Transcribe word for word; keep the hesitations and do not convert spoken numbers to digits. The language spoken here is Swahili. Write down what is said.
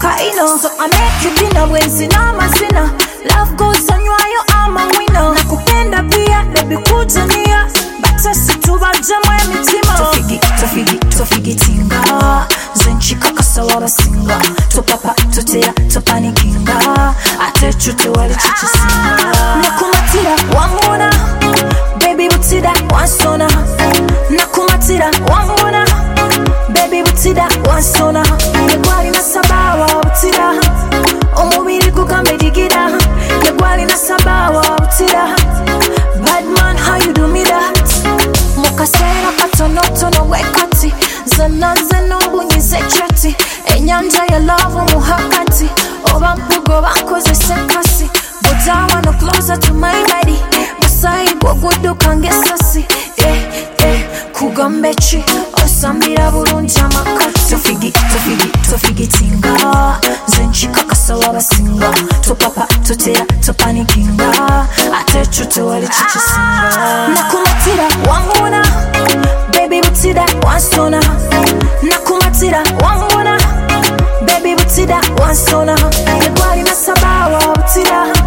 kaino. So I make you dinner when sina masina. Love goes on while you I'm a winner. Nakupenda pia, baby kujania. Bata situba jamwe mitima. Tofigi, tofigi, tofigi tinga. Zenchika kasa waba singa. Topapa, totea, topani kinga. Ate chute wali chichi singa. Nakumatira wangona. Baby butida wansona. Nakumatira wangona. Baby butida wansona. Yegwali nasabawa butida. Omubiri kukambe digida. Yegwali nasabawa butida. Bad man, how you do me that? Mukasera katono tono wekati. Zana zeno bunyize chati. Enyanja ya love muhakati. Oba mpugo bakoze sekasi. But I wanna closer to my body. Masai bogudu kange sasi. Eh, eh, kugambechi. Osambira bulungi amakati. Tofigi, tofigi, tofigi tinga. Zenchika kasa waba singa. Topapa, totea, topani kinga. Ate chute wali chichi singa. Nakumatira wangona. Baby butida wansona. Nakumatira wangona. Baby butida wansona. Yegwali nasabawa butida.